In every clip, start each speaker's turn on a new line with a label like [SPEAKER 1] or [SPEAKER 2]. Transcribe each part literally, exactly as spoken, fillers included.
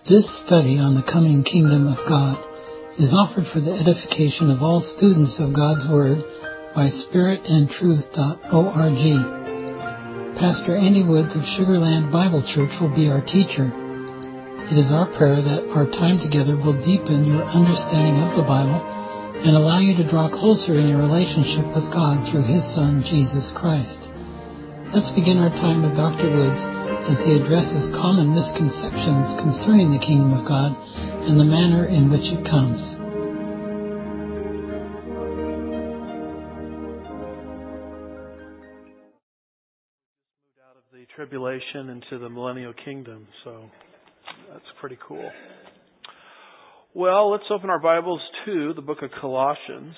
[SPEAKER 1] This study on the coming kingdom of God is offered for the edification of all students of God's Word by spirit and truth dot org. Pastor Andy Woods of Sugarland Bible Church will be our teacher. It is our prayer that our time together will deepen your understanding of the Bible and allow you to draw closer in your relationship with God through His Son, Jesus Christ. Let's begin our time with Doctor Woods as he addresses common misconceptions concerning the kingdom of God and the manner in which it comes.
[SPEAKER 2] Moved out of the tribulation into the millennial kingdom, so that's pretty cool. Well, let's open our Bibles to the book of Colossians,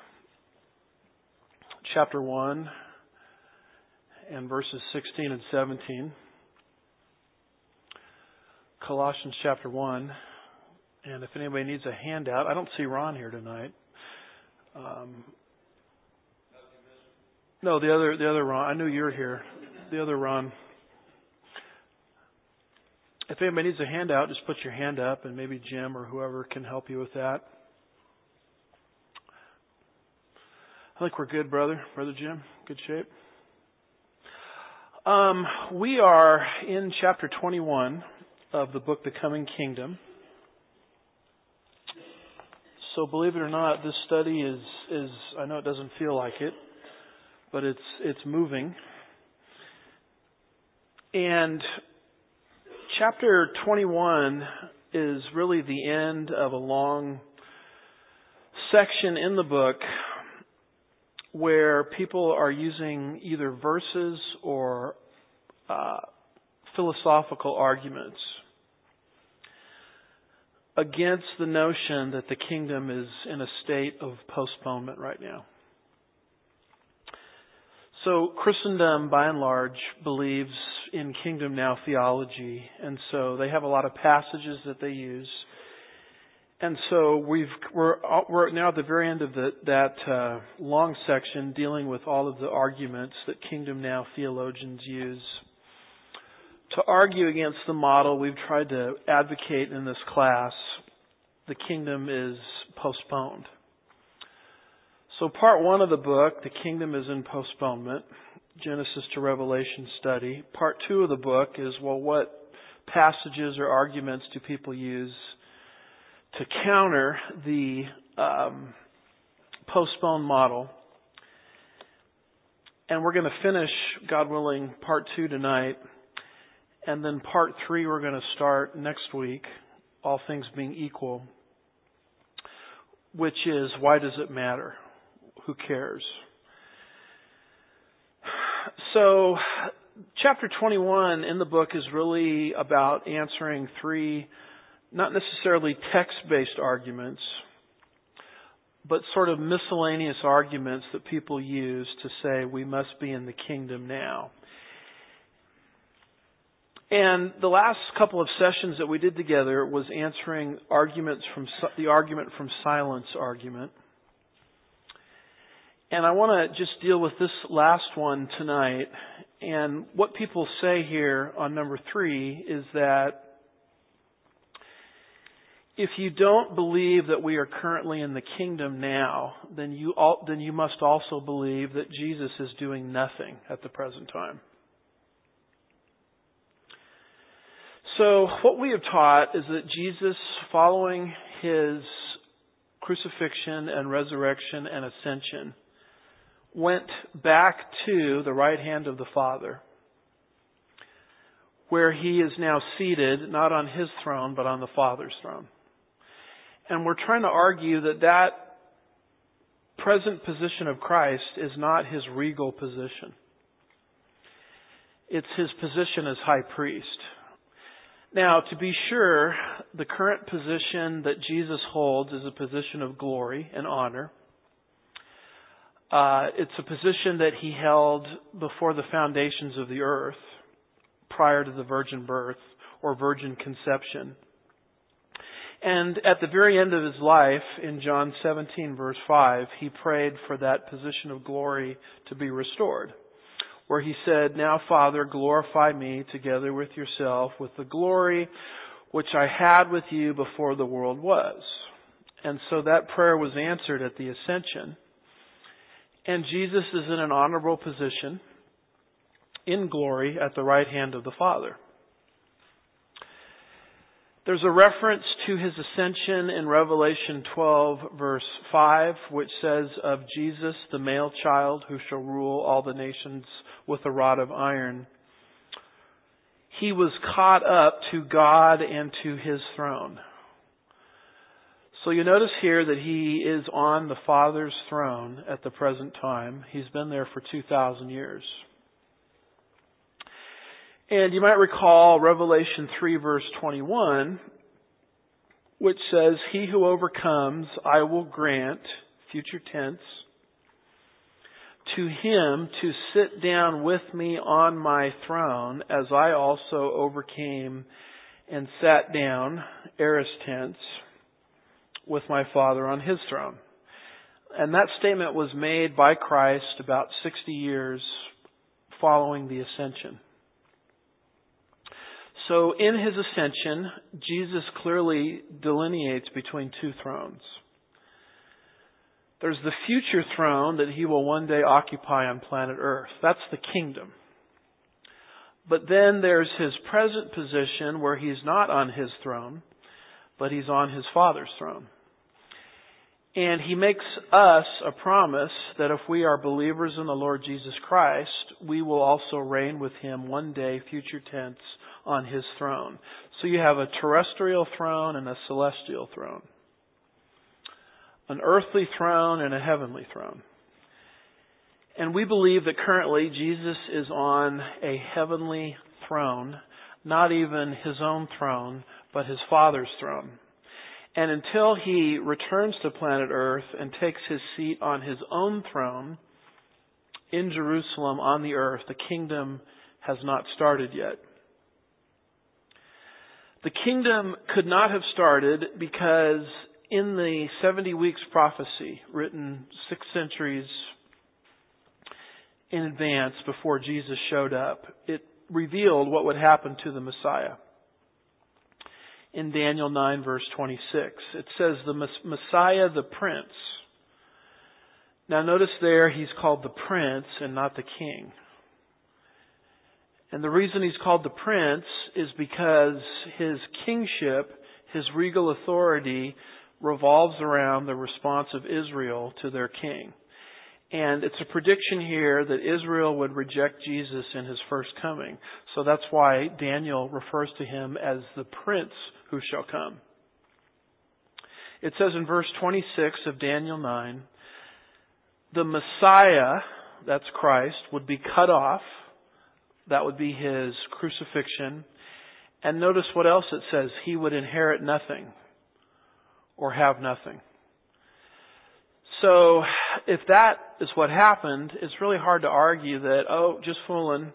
[SPEAKER 2] chapter one, and verses sixteen and seventeen. Colossians chapter one, and if anybody needs a handout, I don't see Ron here tonight. Um, no, the other the other Ron. I knew you were here. The other Ron. If anybody needs a handout, just put your hand up, and maybe Jim or whoever can help you with that. I think we're good, brother. Brother Jim, good shape. Um, we are in chapter twenty-one of the book, The Coming Kingdom. So believe it or not, this study is, is I know it doesn't feel like it, but it's it's moving. And chapter twenty-one is really the end of a long section in the book where people are using either verses or uh, philosophical arguments against the notion that the kingdom is in a state of postponement right now. So Christendom, by and large, believes in kingdom now theology, and so they have a lot of passages that they use. And so we've, we're we're now at the very end of the, that uh, long section dealing with all of the arguments that kingdom now theologians use to argue against the model we've tried to advocate in this class. The kingdom is postponed. So part one of the book, the kingdom is in postponement, Genesis to Revelation study. Part two of the book is, well, what passages or arguments do people use to counter the um, postponed model? And we're going to finish, God willing, part two tonight. And then part three we're going to start next week, all things being equal, which is, why does it matter? Who cares? So, chapter twenty-one in the book is really about answering three, not necessarily text-based arguments, but sort of miscellaneous arguments that people use to say we must be in the kingdom now. And the last couple of sessions that we did together was answering arguments from the argument from silence argument. And I want to just deal with this last one tonight. And what people say here on number three is that if you don't believe that we are currently in the kingdom now, then you all, then you must also believe that Jesus is doing nothing at the present time. So what we have taught is that Jesus, following His crucifixion and resurrection and ascension, went back to the right hand of the Father, where He is now seated, not on His throne, but on the Father's throne. And we're trying to argue that that present position of Christ is not His regal position. It's His position as high priest. Now, to be sure, the current position that Jesus holds is a position of glory and honor. Uh, it's a position that He held before the foundations of the earth, prior to the virgin birth or virgin conception. And at the very end of His life, in John seventeen, verse five, He prayed for that position of glory to be restored, where He said, "Now, Father, glorify Me together with Yourself with the glory which I had with you before the world was. And so that prayer was answered at the ascension. And Jesus is in an honorable position in glory at the right hand of the Father. There's a reference to his ascension in Revelation twelve, verse five, which says of Jesus, the male child who shall rule all the nations with a rod of iron. He was caught up to God and to his throne. So you notice here that he is on the Father's throne at the present time. He's been there for two thousand years. And you might recall Revelation three verse twenty-one, which says, he who overcomes, I will grant, future tense, to him to sit down with me on my throne, as I also overcame and sat down, aorist tense, with my Father on his throne. And that statement was made by Christ about sixty years following the ascension. So in his ascension, Jesus clearly delineates between two thrones. There's the future throne that he will one day occupy on planet Earth. That's the kingdom. But then there's his present position where he's not on his throne, but he's on his Father's throne. And he makes us a promise that if we are believers in the Lord Jesus Christ, we will also reign with him one day, future tense, on his throne. So you have a terrestrial throne and a celestial throne. An earthly throne and a heavenly throne. And we believe that currently Jesus is on a heavenly throne, not even his own throne, but his Father's throne. And until he returns to planet Earth and takes his seat on his own throne in Jerusalem on the earth, the kingdom has not started yet. The kingdom could not have started because in the seventy weeks prophecy written six centuries in advance before Jesus showed up, it revealed what would happen to the Messiah. In Daniel nine verse twenty-six, it says the Messiah, the Prince. Now notice there he's called the Prince and not the King. And the reason he's called the Prince is because his kingship, his regal authority, revolves around the response of Israel to their king. And it's a prediction here that Israel would reject Jesus in his first coming. So that's why Daniel refers to him as the Prince who shall come. It says in verse twenty-six of Daniel nine, the Messiah, that's Christ, would be cut off. That would be his crucifixion. And notice what else it says. He would inherit nothing or have nothing. So if that is what happened, it's really hard to argue that, oh, just fooling.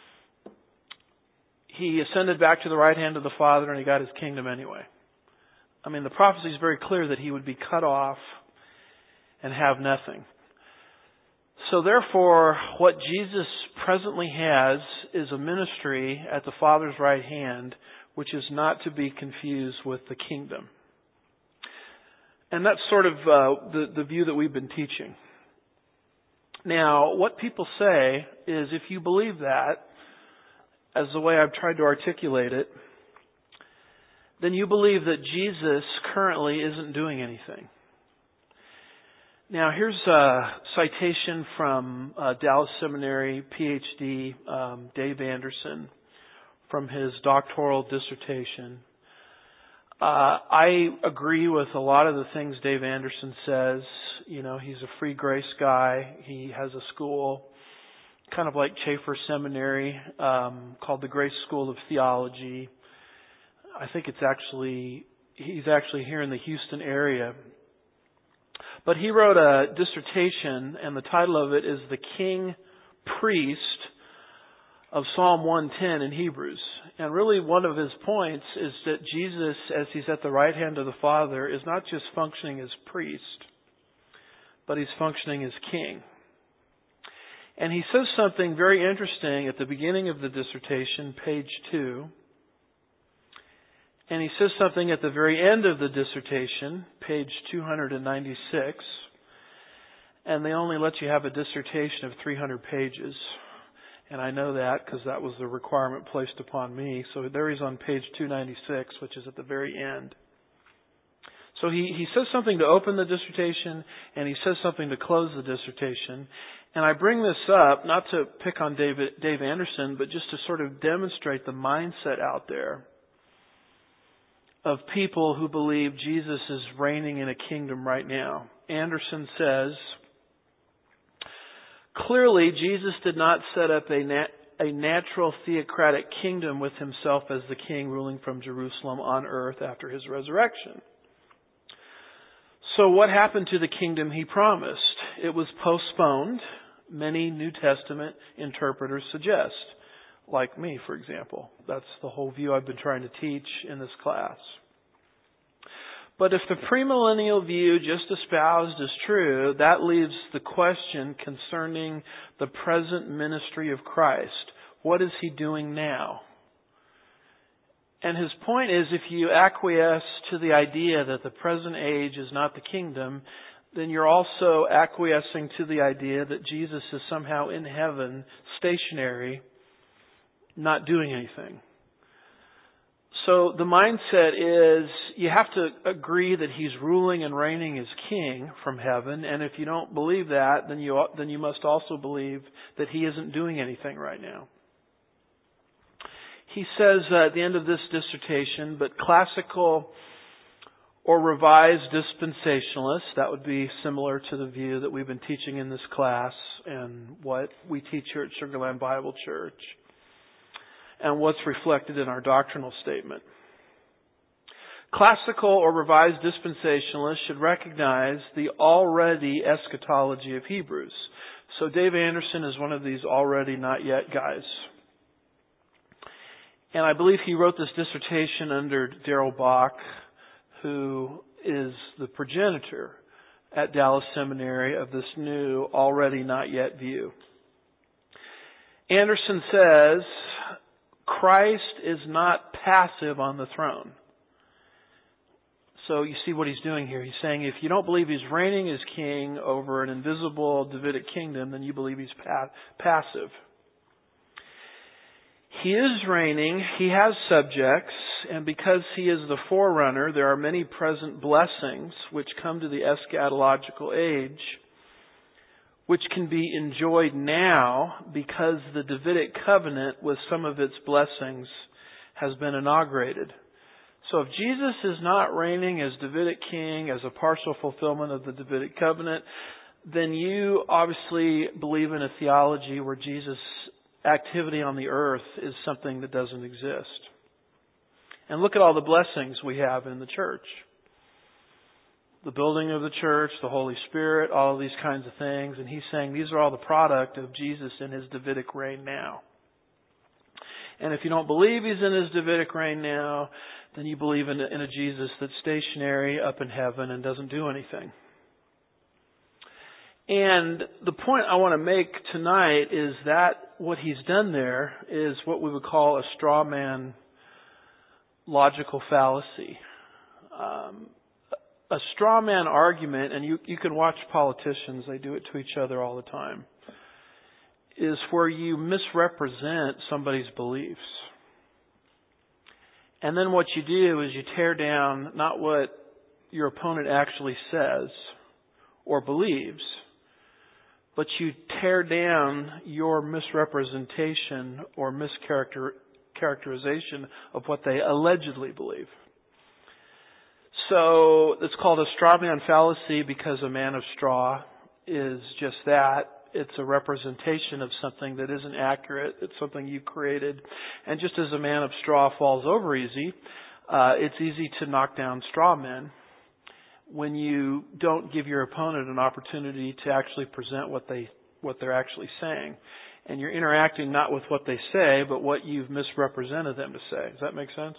[SPEAKER 2] He ascended back to the right hand of the Father and he got his kingdom anyway. I mean, the prophecy is very clear that he would be cut off and have nothing. So therefore, what Jesus presently has is a ministry at the Father's right hand, which is not to be confused with the kingdom. And that's sort of uh, the, the view that we've been teaching. Now, what people say is if you believe that, as the way I've tried to articulate it, then you believe that Jesus currently isn't doing anything. Now, here's a citation from uh, Dallas Seminary P H D um, Dave Anderson from his doctoral dissertation. Uh, I agree with a lot of the things Dave Anderson says. You know, he's a free grace guy. He has a school, kind of like Chafer Seminary, um, called the Grace School of Theology. I think it's actually, he's actually here in the Houston area. But he wrote a dissertation, and the title of it is The King Priest of Psalm one ten in Hebrews. And really one of his points is that Jesus, as he's at the right hand of the Father, is not just functioning as priest, but he's functioning as king. And he says something very interesting at the beginning of the dissertation, page two. And he says something at the very end of the dissertation, page two hundred ninety-six. And they only let you have a dissertation of three hundred pages. And I know that because that was the requirement placed upon me. So there he's on page two ninety-six, which is at the very end. So he, he says something to open the dissertation, and he says something to close the dissertation. And I bring this up, not to pick on David, Dave Anderson, but just to sort of demonstrate the mindset out there of people who believe Jesus is reigning in a kingdom right now. Anderson says, clearly Jesus did not set up a, nat- a natural theocratic kingdom with himself as the king ruling from Jerusalem on earth after his resurrection. So what happened to the kingdom he promised? It was postponed, many New Testament interpreters suggest. Like me, for example. That's the whole view I've been trying to teach in this class. But if the premillennial view just espoused is true, that leaves the question concerning the present ministry of Christ. What is he doing now? And his point is, if you acquiesce to the idea that the present age is not the kingdom, then you're also acquiescing to the idea that Jesus is somehow in heaven, stationary, not doing anything. So the mindset is you have to agree that he's ruling and reigning as king from heaven, and if you don't believe that, then you then you must also believe that he isn't doing anything right now. He says uh, at the end of this dissertation, but classical or revised dispensationalists, that would be similar to the view that we've been teaching in this class and what we teach here at Sugar Land Bible Church, and what's reflected in our doctrinal statement. Classical or revised dispensationalists should recognize the already eschatology of Hebrews. So Dave Anderson is one of these already not yet guys. And I believe he wrote this dissertation under Darrell Bock, who is the progenitor at Dallas Seminary of this new already not yet view. Anderson says, Christ is not passive on the throne. So you see what he's doing here. He's saying if you don't believe he's reigning as king over an invisible Davidic kingdom, then you believe he's pa- passive. He is reigning, he has subjects, and because he is the forerunner, there are many present blessings which come to the eschatological age, which can be enjoyed now because the Davidic covenant with some of its blessings has been inaugurated. So if Jesus is not reigning as Davidic king, as a partial fulfillment of the Davidic covenant, then you obviously believe in a theology where Jesus' activity on the earth is something that doesn't exist. And look at all the blessings we have in the church. The building of the church, the Holy Spirit, all of these kinds of things. And he's saying these are all the product of Jesus in his Davidic reign now. And if you don't believe he's in his Davidic reign now, then you believe in a, in a Jesus that's stationary up in heaven and doesn't do anything. And the point I want to make tonight is that what he's done there is what we would call a straw man logical fallacy. Um, a straw man argument, and you, you can watch politicians, they do it to each other all the time, is where you misrepresent somebody's beliefs. And then what you do is you tear down not what your opponent actually says or believes, but you tear down your misrepresentation or mischaracterization of what they allegedly believe. So it's called a straw man fallacy because a man of straw is just that. It's a representation of something that isn't accurate. It's something you created. And just as a man of straw falls over easy, uh, it's easy to knock down straw men when you don't give your opponent an opportunity to actually present what they what they're actually saying. And you're interacting not with what they say, but what you've misrepresented them to say. Does that make sense?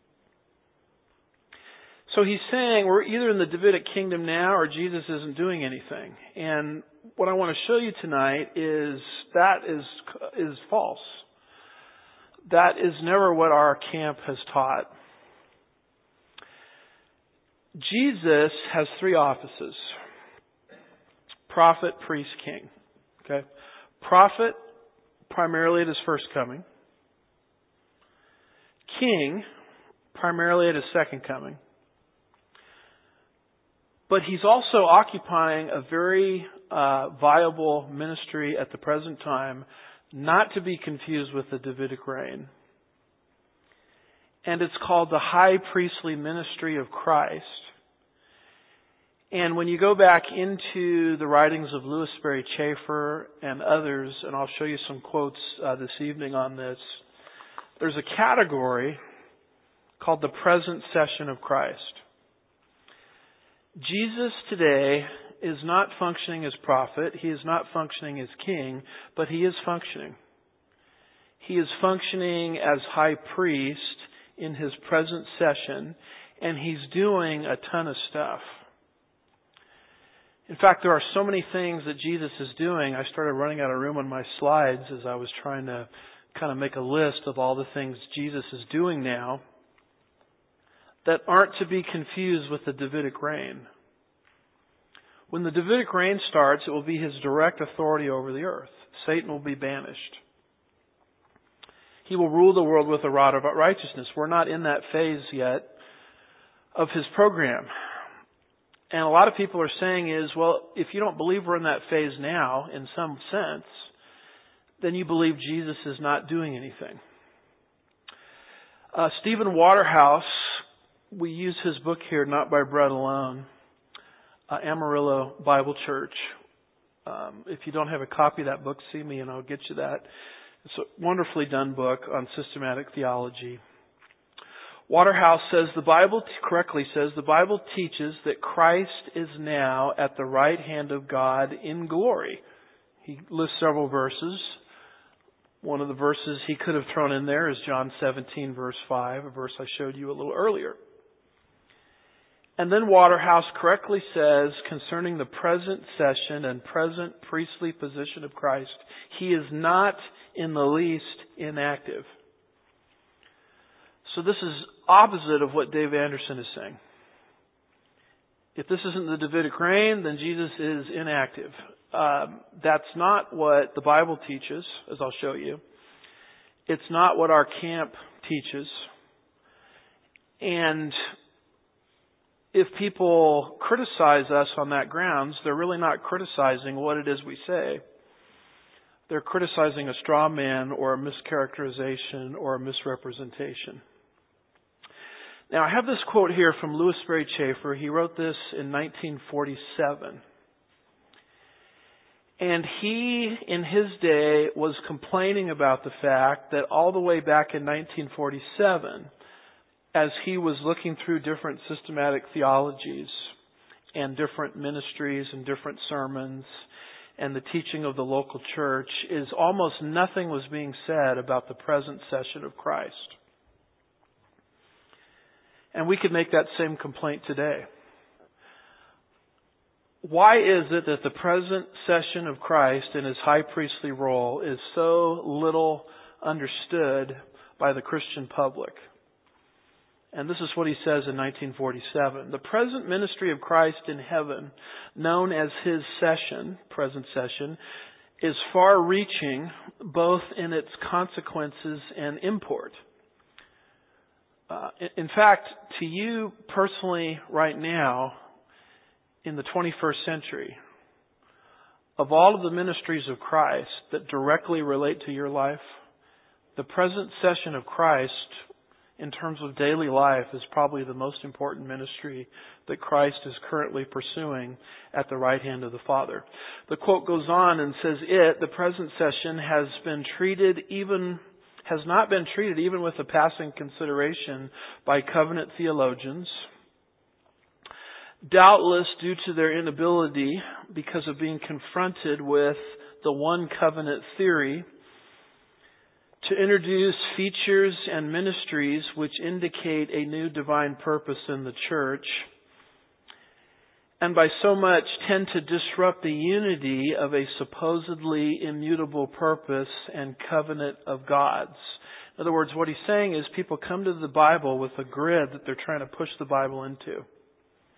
[SPEAKER 2] So he's saying we're either in the Davidic kingdom now or Jesus isn't doing anything. And what I want to show you tonight is that is is false. That is false. That is never what our camp has taught. Jesus has three offices. Prophet, priest, king. Okay? Prophet, primarily at his first coming. King, primarily at his second coming. But he's also occupying a very uh, viable ministry at the present time, not to be confused with the Davidic reign. And it's called the high priestly ministry of Christ. And when you go back into the writings of Louis Sperry Chafer and others, and I'll show you some quotes uh, this evening on this, there's a category called the present session of Christ. Jesus today is not functioning as prophet. He is not functioning as king, but he is functioning. He is functioning as high priest in his present session, and he's doing a ton of stuff. In fact, there are so many things that Jesus is doing, I started running out of room on my slides as I was trying to kind of make a list of all the things Jesus is doing now that aren't to be confused with the Davidic reign. When the Davidic reign starts, it will be his direct authority over the earth. Satan will be banished. He will rule the world with a rod of righteousness. We're not in that phase yet of his program. And a lot of people are saying is, well, if you don't believe we're in that phase now, in some sense, then you believe Jesus is not doing anything. Uh, Stephen Waterhouse, we use his book here, Not by Bread Alone, uh, Amarillo Bible Church. Um, if you don't have a copy of that book, see me and I'll get you that. It's a wonderfully done book on systematic theology. Waterhouse says the Bible, correctly says, the Bible teaches that Christ is now at the right hand of God in glory. He lists several verses. One of the verses he could have thrown in there is John seventeen, verse five, a verse I showed you a little earlier. And then Waterhouse correctly says concerning the present session and present priestly position of Christ, he is not in the least inactive. So this is opposite of what Dave Anderson is saying. If this isn't the Davidic reign, then Jesus is inactive. Um, that's not what the Bible teaches, as I'll show you. It's not what our camp teaches. And if people criticize us on that grounds, they're really not criticizing what it is we say. They're criticizing a straw man or a mischaracterization or a misrepresentation. Now, I have this quote here from Louis Sperry Chafer. He wrote this in nineteen forty-seven. And he, in his day, was complaining about the fact that all the way back in nineteen forty-seven, as he was looking through different systematic theologies and different ministries and different sermons and the teaching of the local church, is almost nothing was being said about the present session of Christ. And we could make that same complaint today. Why is it that the present session of Christ in his high priestly role is so little understood by the Christian public? And this is what he says in nineteen forty-seven. The present ministry of Christ in heaven, known as his session, present session, is far-reaching both in its consequences and import. Uh, in fact, to you personally right now, in the twenty-first century, of all of the ministries of Christ that directly relate to your life, the present session of Christ in terms of daily life is probably the most important ministry that Christ is currently pursuing at the right hand of the Father. The quote goes on and says, it, the present session, has been treated even has not been treated even with a passing consideration by covenant theologians, doubtless due to their inability, because of being confronted with the one covenant theory, to introduce features and ministries which indicate a new divine purpose in the church, and by so much tend to disrupt the unity of a supposedly immutable purpose and covenant of God's. In other words, what he's saying is people come to the Bible with a grid that they're trying to push the Bible into.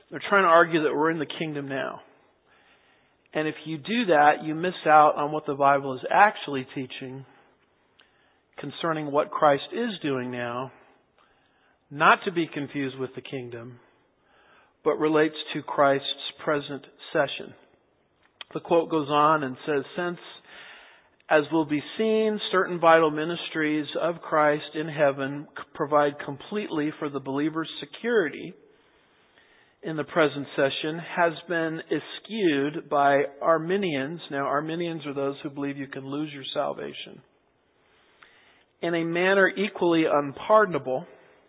[SPEAKER 2] They're trying to argue that we're in the kingdom now. And if you do that, you miss out on what the Bible is actually teaching concerning what Christ is doing now, not to be confused with the kingdom, but relates to Christ's present session. The quote goes on and says, since, as will be seen, certain vital ministries of Christ in heaven provide completely for the believer's security in the present session, has been eschewed by Arminians. Now, Arminians are those who believe you can lose your salvation. In a manner equally unpardonable,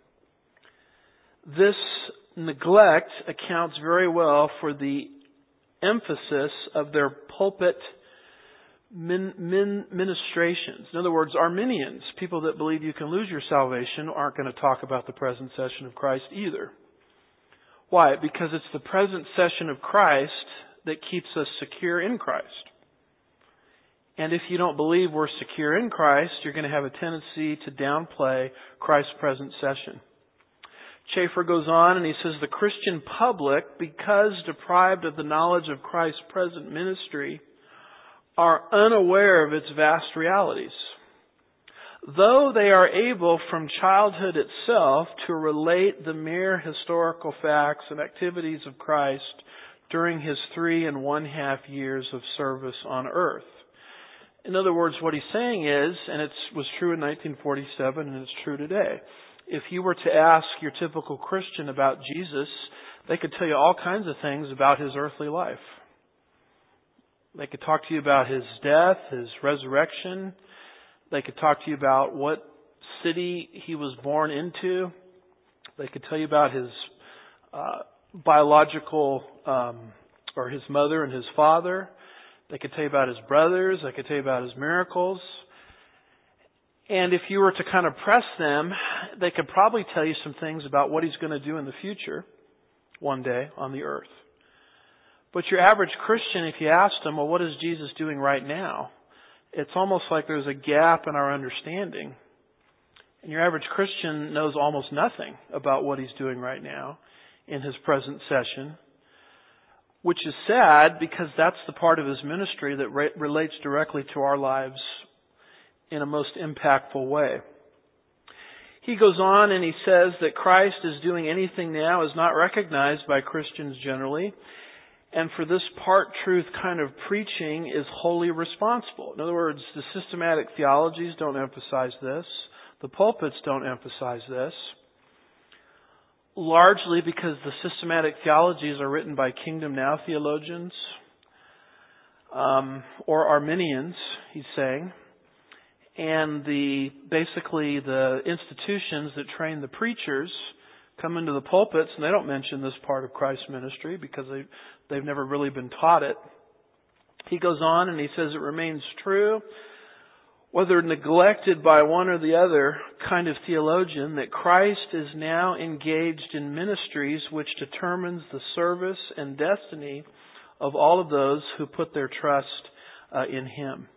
[SPEAKER 2] this neglect accounts very well for the emphasis of their pulpit min, min, ministrations. In other words, Arminians, people that believe you can lose your salvation, aren't going to talk about the present session of Christ either. Why? Because it's the present session of Christ that keeps us secure in Christ. And if you don't believe we're secure in Christ, you're going to have a tendency to downplay Christ's present session. Schaeffer goes on and he says, the Christian public, because deprived of the knowledge of Christ's present ministry, are unaware of its vast realities. Though they are able from childhood itself to relate the mere historical facts and activities of Christ during His three and one half years of service on earth. In other words, what he's saying is, and it was true in nineteen forty-seven and it's true today, if you were to ask your typical Christian about Jesus, they could tell you all kinds of things about His earthly life. They could talk to you about His death, His resurrection. They could talk to you about what city He was born into. They could tell you about His uh, biological, um, or His mother and His father. They could tell you about His brothers. They could tell you about His miracles. And if you were to kind of press them, they could probably tell you some things about what He's going to do in the future, one day, on the earth. But your average Christian, if you asked them, well, what is Jesus doing right now? It's almost like there's a gap in our understanding. And your average Christian knows almost nothing about what He's doing right now in His present session, which is sad because that's the part of His ministry that re- relates directly to our lives in a most impactful way. He goes on and he says that Christ is doing anything now is not recognized by Christians generally. And for this part truth kind of preaching is wholly responsible. In other words, the systematic theologies don't emphasize this. The pulpits don't emphasize this. Largely because the systematic theologies are written by Kingdom Now theologians um, or Arminians, he's saying. And the basically the institutions that train the preachers come into the pulpits and they don't mention this part of Christ's ministry because they, they've never really been taught it. He goes on and he says it remains true, whether neglected by one or the other kind of theologian, that Christ is now engaged in ministries which determines the service and destiny of all of those who put their trust uh, in Him.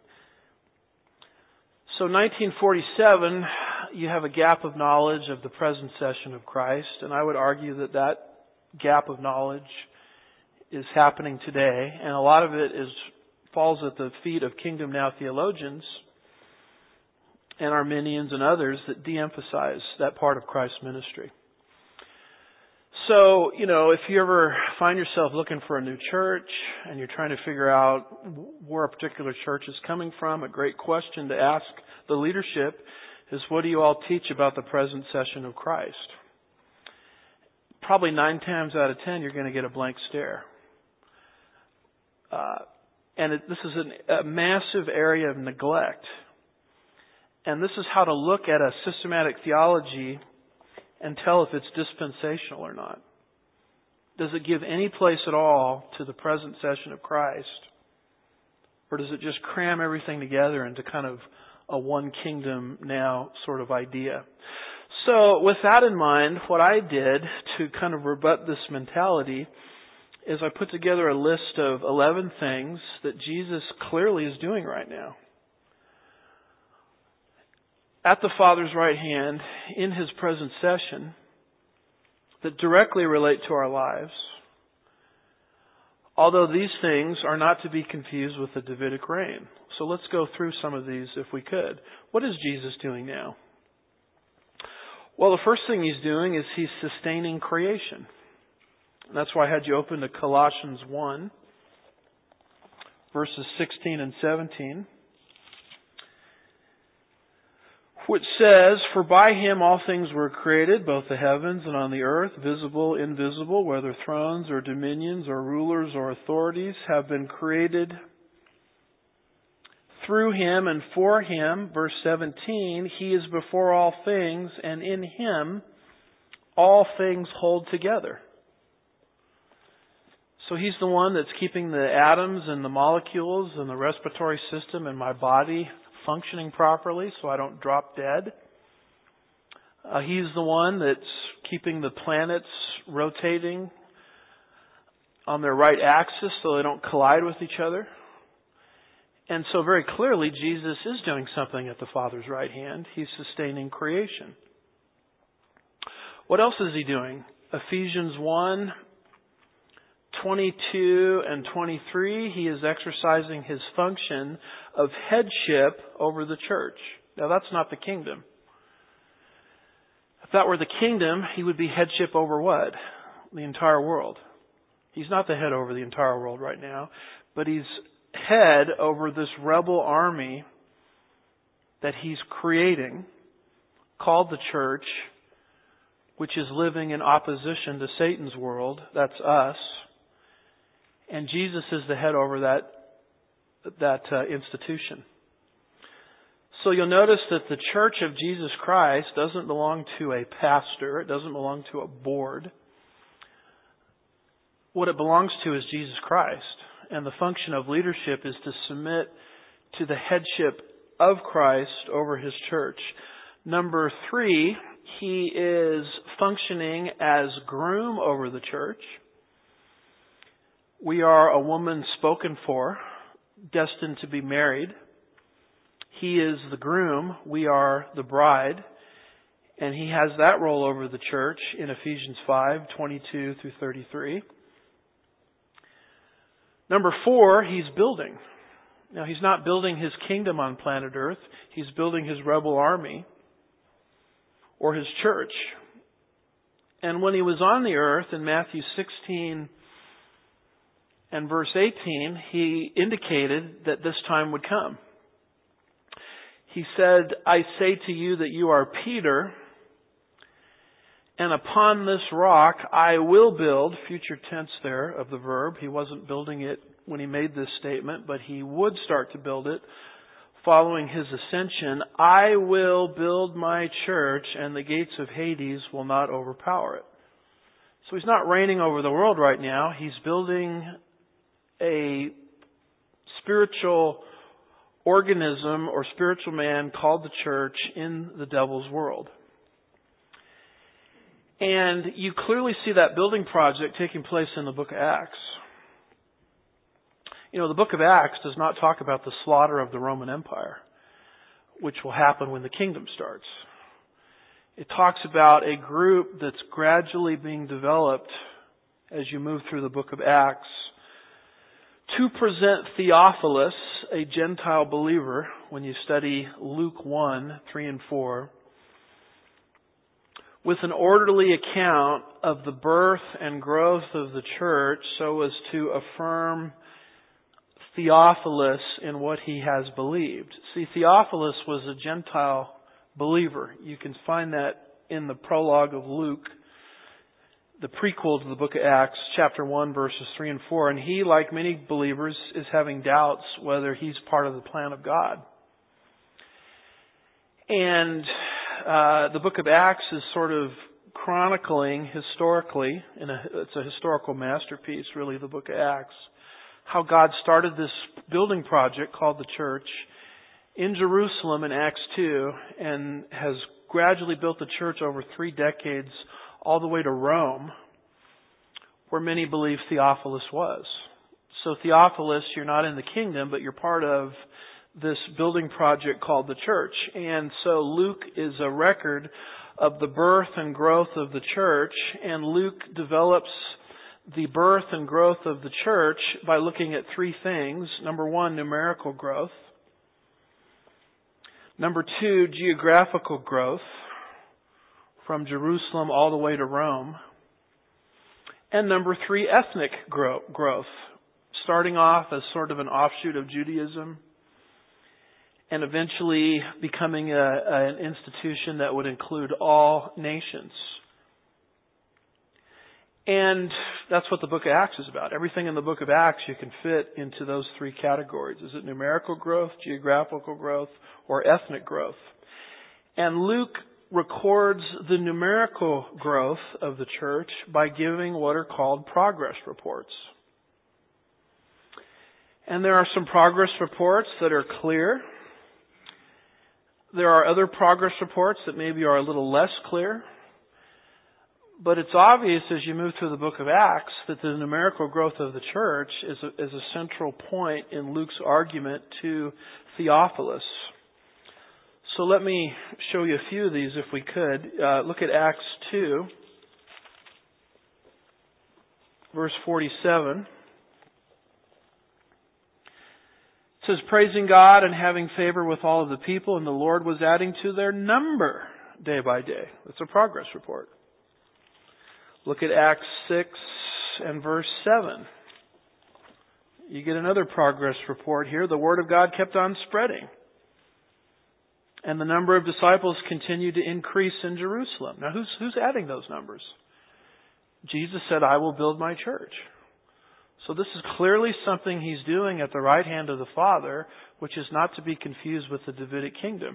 [SPEAKER 2] So nineteen forty-seven, you have a gap of knowledge of the present session of Christ, and I would argue that that gap of knowledge is happening today, and a lot of it is falls at the feet of Kingdom Now theologians and Arminians and others that de-emphasize that part of Christ's ministry. So, you know, if you ever find yourself looking for a new church and you're trying to figure out where a particular church is coming from, a great question to ask the leadership is, what do you all teach about the present session of Christ? Probably nine times out of ten, you're going to get a blank stare. Uh, and it, this is an, a massive area of neglect. And this is how to look at a systematic theology and tell if it's dispensational or not. Does it give any place at all to the present session of Christ? Or does it just cram everything together into kind of a one kingdom now sort of idea? So with that in mind, what I did to kind of rebut this mentality is I put together a list of eleven things that Jesus clearly is doing right now. At the Father's right hand, in His present session, that directly relate to our lives, Although these things are not to be confused with the Davidic reign. So let's go through some of these if we could. What is Jesus doing now? Well, the first thing He's doing is He's sustaining creation. And that's why I had you open to Colossians one, verses sixteen and seventeen. Which says, "For by Him all things were created, both the heavens and on the earth, visible, invisible, whether thrones or dominions or rulers or authorities have been created through Him and for Him." Verse seventeen, "He is before all things, and in Him all things hold together." So He's the one that's keeping the atoms and the molecules and the respiratory system in my body functioning properly so I don't drop dead. Uh, he's the one that's keeping the planets rotating on their right axis so they don't collide with each other. And so very clearly Jesus is doing something at the Father's right hand. He's sustaining creation. What else is He doing? Ephesians one, twenty-two and twenty-three, He is exercising His function of headship over the church. Now that's not the kingdom. If that were the kingdom, He would be headship over what? The entire world. He's not the head over the entire world right now, but He's head over this rebel army that He's creating, called the church, which is living in opposition to Satan's world. That's us. And Jesus is the head over that that uh, institution. So you'll notice that the Church of Jesus Christ doesn't belong to a pastor. It doesn't belong to a board. What it belongs to is Jesus Christ. And the function of leadership is to submit to the headship of Christ over His church. Number three, He is functioning as groom over the church. We are a woman spoken for, destined to be married. He is the groom. We are the bride. And He has that role over the church in Ephesians five, twenty-two through thirty-three. Number four, He's building. Now, He's not building His kingdom on planet Earth. He's building His rebel army or His church. And when He was on the earth in Matthew sixteen and verse eighteen, He indicated that this time would come. He said, "I say to you that you are Peter, and upon this rock I will build," future tense there of the verb. He wasn't building it when He made this statement, but He would start to build it following His ascension. "I will build my church, and the gates of Hades will not overpower it." So He's not reigning over the world right now. He's building a spiritual organism or spiritual man called the church in the devil's world. And you clearly see that building project taking place in the book of Acts. You know, the book of Acts does not talk about the slaughter of the Roman Empire, which will happen when the kingdom starts. It talks about a group that's gradually being developed as you move through the book of Acts to present Theophilus, a Gentile believer, when you study Luke one, three and four, with an orderly account of the birth and growth of the church so as to affirm Theophilus in what he has believed. See, Theophilus was a Gentile believer. You can find that in the prologue of Luke, the prequel to the book of Acts, chapter one, verses three and four. And he, like many believers, is having doubts whether he's part of the plan of God. And uh, the book of Acts is sort of chronicling historically, in a, it's a historical masterpiece, really, the book of Acts, how God started this building project called the church in Jerusalem in Acts two and has gradually built the church over three decades all the way to Rome, where many believe Theophilus was. So Theophilus, you're not in the kingdom, but you're part of this building project called the church. And so Luke is a record of the birth and growth of the church, and Luke develops the birth and growth of the church by looking at three things. Number one, numerical growth. Number two, geographical growth, from Jerusalem all the way to Rome. And number three, ethnic grow- growth, starting off as sort of an offshoot of Judaism and eventually becoming a, an institution that would include all nations. And that's what the book of Acts is about. Everything in the book of Acts you can fit into those three categories. Is it numerical growth, geographical growth, or ethnic growth? And Luke records the numerical growth of the church by giving what are called progress reports. And there are some progress reports that are clear. There are other progress reports that maybe are a little less clear. But it's obvious as you move through the book of Acts that the numerical growth of the church is a, is a central point in Luke's argument to Theophilus. So let me show you a few of these if we could. Uh, look at Acts two, verse forty-seven. It says, praising God and having favor with all of the people, and the Lord was adding to their number day by day. That's a progress report. Look at Acts six and verse seven. You get another progress report here. The Word of God kept on spreading. And the number of disciples continued to increase in Jerusalem. Now who's, who's adding those numbers? Jesus said, I will build my church. So this is clearly something He's doing at the right hand of the Father, which is not to be confused with the Davidic kingdom.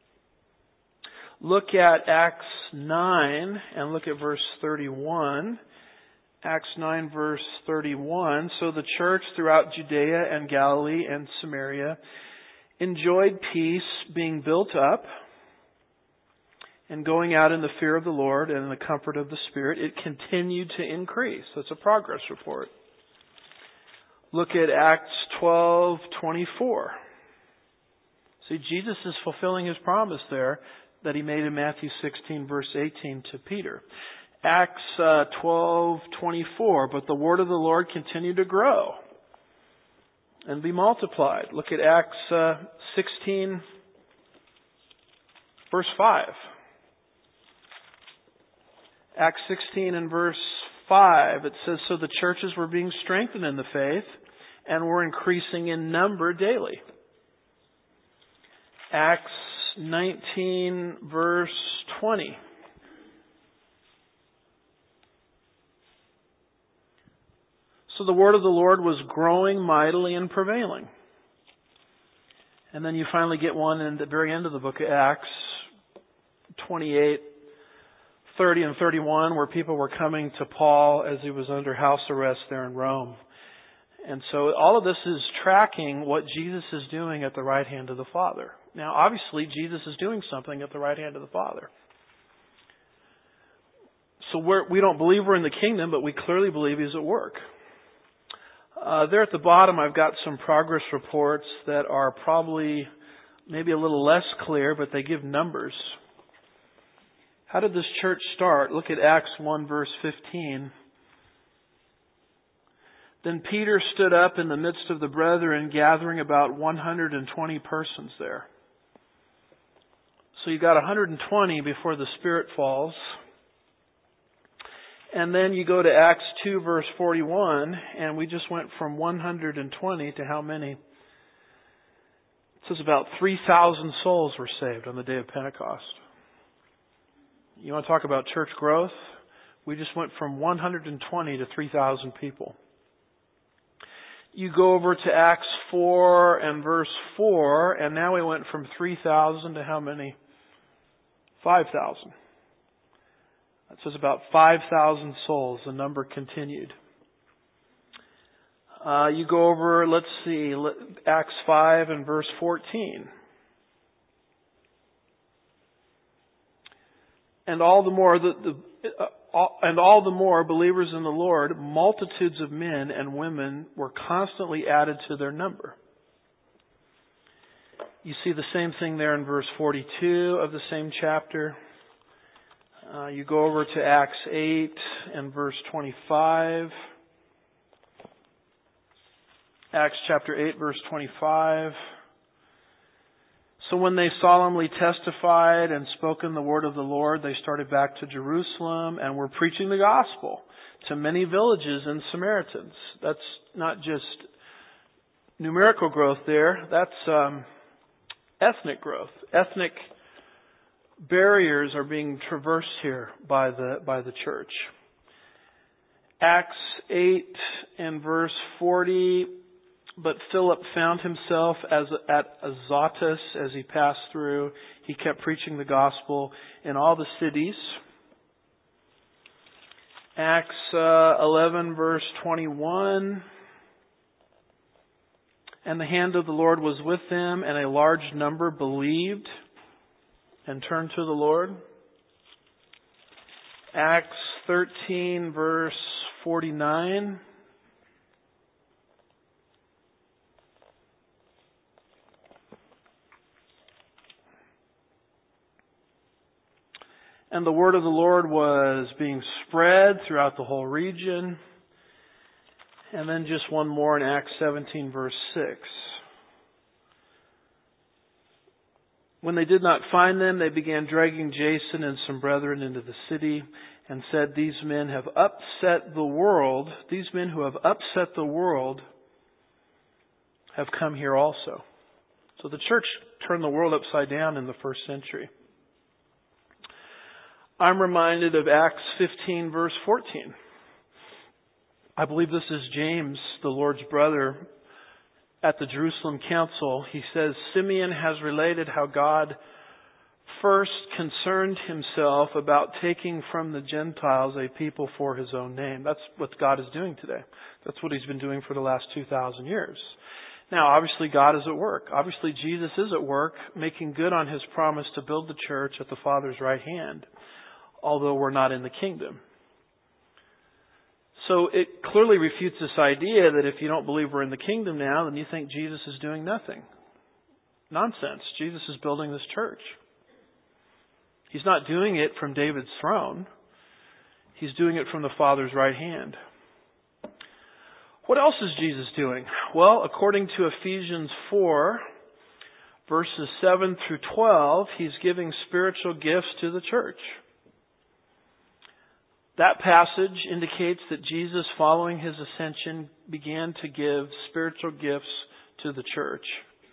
[SPEAKER 2] Look at Acts nine and look at verse thirty-one. Acts nine verse thirty-one. So the church throughout Judea and Galilee and Samaria enjoyed peace, being built up and going out in the fear of the Lord and in the comfort of the Spirit. It continued to increase. That's a progress report. Look at Acts twelve twenty-four. See, Jesus is fulfilling His promise there that He made in Matthew sixteen verse eighteen to Peter. Acts uh, twelve twenty-four. But the word of the Lord continued to grow and be multiplied. Look at Acts uh, sixteen verse five. Acts sixteen and verse five. It says, so the churches were being strengthened in the faith and were increasing in number daily. Acts nineteen verse twenty. So the word of the Lord was growing mightily and prevailing. And then you finally get one in the very end of the book of Acts, twenty-eight, thirty and thirty-one, where people were coming to Paul as he was under house arrest there in Rome. And so all of this is tracking what Jesus is doing at the right hand of the Father. Now, obviously, Jesus is doing something at the right hand of the Father. So we're, we don't believe we're in the kingdom, but we clearly believe He's at work. Uh, there at the bottom, I've got some progress reports that are probably maybe a little less clear, but they give numbers. How did this church start? Look at Acts one verse fifteen. Then Peter stood up in the midst of the brethren, gathering about one hundred twenty persons there. So you got one hundred twenty before the Spirit falls. And then you go to Acts two verse forty-one, and we just went from one hundred twenty to how many? It says about three thousand souls were saved on the day of Pentecost. You want to talk about church growth? We just went from one hundred twenty to three thousand people. You go over to Acts four and verse four, and now we went from three thousand to how many? five thousand. That says about five thousand souls. The number continued. Uh, you go over, let's see, Acts five and verse fourteen. And all the more, the, the, uh, all, and all the more believers in the Lord, multitudes of men and women were constantly added to their number. You see the same thing there in verse forty-two of the same chapter. Uh, you go over to Acts eight and verse twenty-five. Acts chapter eight, verse twenty-five. So when they solemnly testified and spoken the word of the Lord, they started back to Jerusalem and were preaching the gospel to many villages and Samaritans. That's not just numerical growth there. That's um, ethnic growth. Ethnic barriers are being traversed here by the by the church. Acts eight and verse forty. But Philip found himself as at Azotus as he passed through. He kept preaching the gospel in all the cities. Acts uh, eleven verse twenty-one. And the hand of the Lord was with them, and a large number believed and turned to the Lord. Acts thirteen verse forty-nine. And the word of the Lord was being spread throughout the whole region. And then just one more in Acts seventeen verse six. When they did not find them, they began dragging Jason and some brethren into the city and said, these men have upset the world. These men who have upset the world have come here also. So the church turned the world upside down in the first century. I'm reminded of Acts fifteen verse fourteen. I believe this is James, the Lord's brother, at the Jerusalem Council. He says, Simeon has related how God first concerned himself about taking from the Gentiles a people for his own name. That's what God is doing today. That's what he's been doing for the last two thousand years. Now, obviously, God is at work. Obviously, Jesus is at work, making good on his promise to build the church at the Father's right hand, although we're not in the kingdom. So it clearly refutes this idea that if you don't believe we're in the kingdom now, then you think Jesus is doing nothing. Nonsense. Jesus is building this church. He's not doing it from David's throne. He's doing it from the Father's right hand. What else is Jesus doing? Well, according to Ephesians four, verses seven through twelve, he's giving spiritual gifts to the church. That passage indicates that Jesus, following his ascension, began to give spiritual gifts to the church.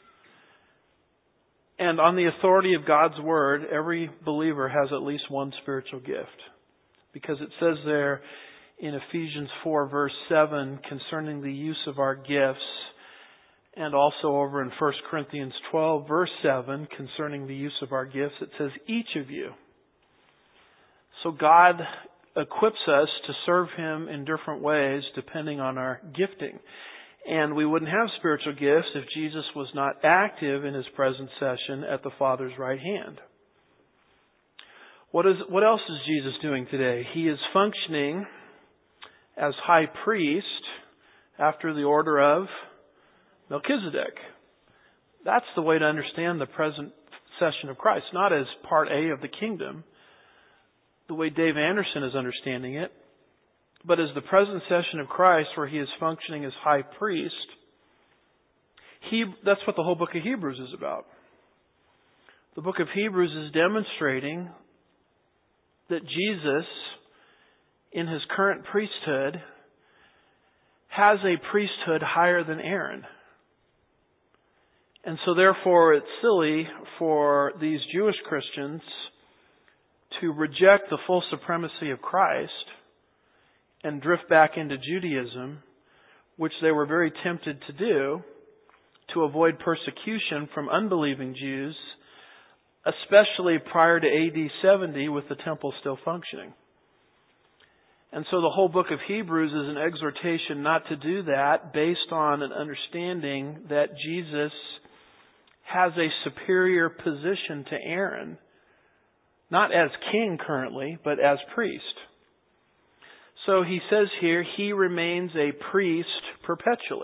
[SPEAKER 2] And on the authority of God's Word, every believer has at least one spiritual gift. Because it says there in Ephesians four verse seven concerning the use of our gifts, and also over in First Corinthians twelve verse seven concerning the use of our gifts, it says each of you. So God equips us to serve Him in different ways depending on our gifting. And we wouldn't have spiritual gifts if Jesus was not active in His present session at the Father's right hand. What is, what else is Jesus doing today? He is functioning as high priest after the order of Melchizedek. That's the way to understand the present session of Christ, not as part A of the kingdom, the way Dave Anderson is understanding it, but as the present session of Christ where He is functioning as high priest. He, that's what the whole book of Hebrews is about. The book of Hebrews is demonstrating that Jesus, in His current priesthood, has a priesthood higher than Aaron. And so therefore it's silly for these Jewish Christians to reject the full supremacy of Christ and drift back into Judaism, which they were very tempted to do, to avoid persecution from unbelieving Jews, especially prior to A D seventy with the temple still functioning. And so the whole book of Hebrews is an exhortation not to do that, based on an understanding that Jesus has a superior position to Aaron, not as king currently, but as priest. So he says here, he remains a priest perpetually.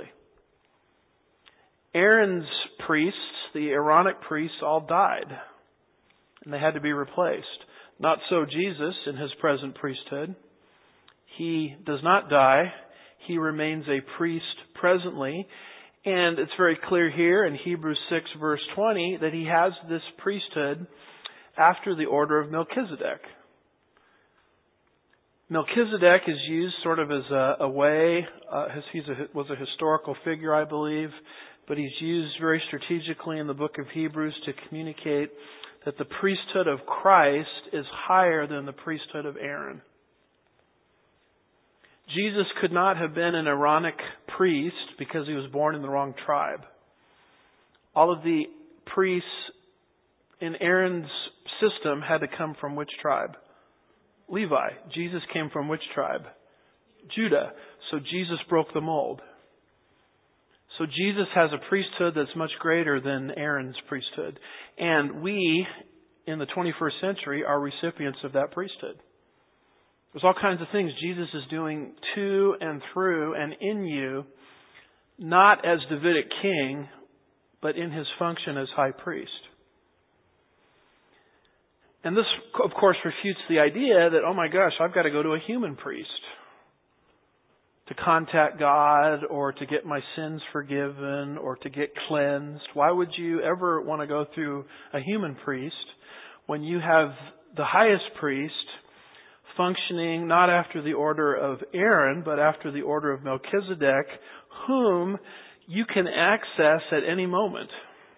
[SPEAKER 2] Aaron's priests, the Aaronic priests, all died, and they had to be replaced. Not so Jesus in His present priesthood. He does not die. He remains a priest presently, And it's very clear here in Hebrews six verse twenty that he has this priesthood after the order of Melchizedek. Melchizedek is used sort of as a, a way, uh, he was a historical figure, I believe, but he's used very strategically in the book of Hebrews to communicate that the priesthood of Christ is higher than the priesthood of Aaron. Jesus could not have been an Aaronic priest because he was born in the wrong tribe. All of the priests in Aaron's system had to come from which tribe? Levi. Jesus came from which tribe? Judah. So Jesus broke the mold. So Jesus has a priesthood that's much greater than Aaron's priesthood. And we, in the twenty-first century, are recipients of that priesthood. There's all kinds of things Jesus is doing to and through and in you, not as Davidic king, but in his function as high priest. And this, of course, refutes the idea that, oh my gosh, I've got to go to a human priest to contact God or to get my sins forgiven or to get cleansed. Why would you ever want to go through a human priest when you have the highest priest functioning not after the order of Aaron, but after the order of Melchizedek, whom you can access at any moment?